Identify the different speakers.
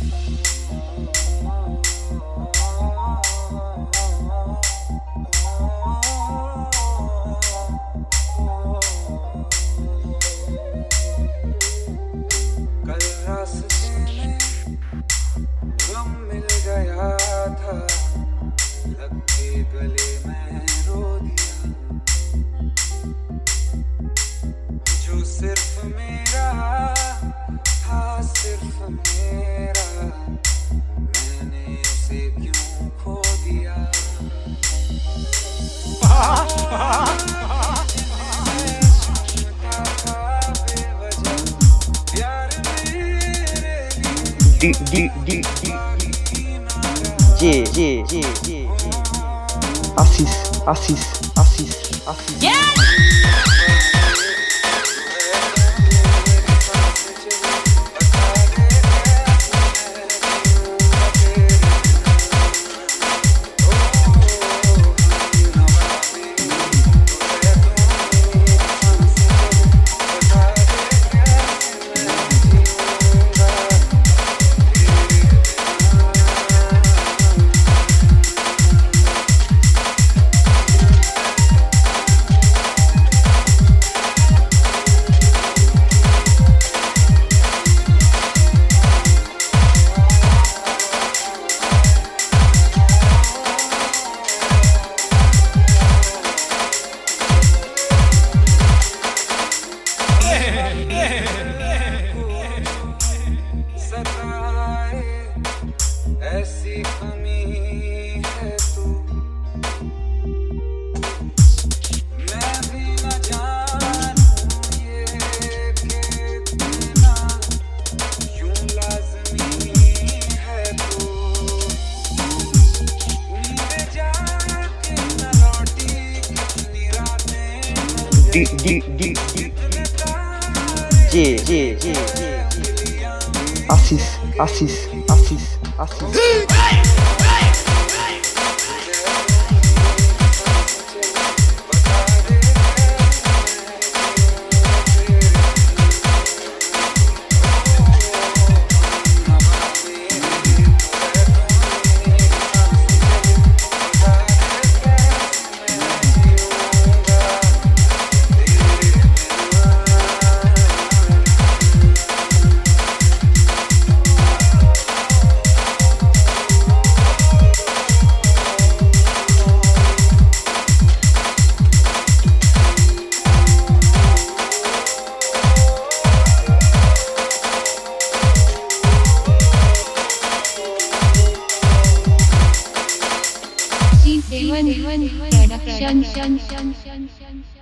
Speaker 1: कल रास्ते में गम मिल गया था, लग के गले में रो दिया। जो सिर्फ मेरा था, सिर्फ मेरा, मैंने उसे क्यों खो दिया।
Speaker 2: Assis.
Speaker 1: ऐसी कमी है तू, मैं भी न जानूं ये कि कितना यूं लाज़मी है तू। नींद जाके न लौटी कितनी रातें, कितने तारे
Speaker 2: Assis.
Speaker 3: Production.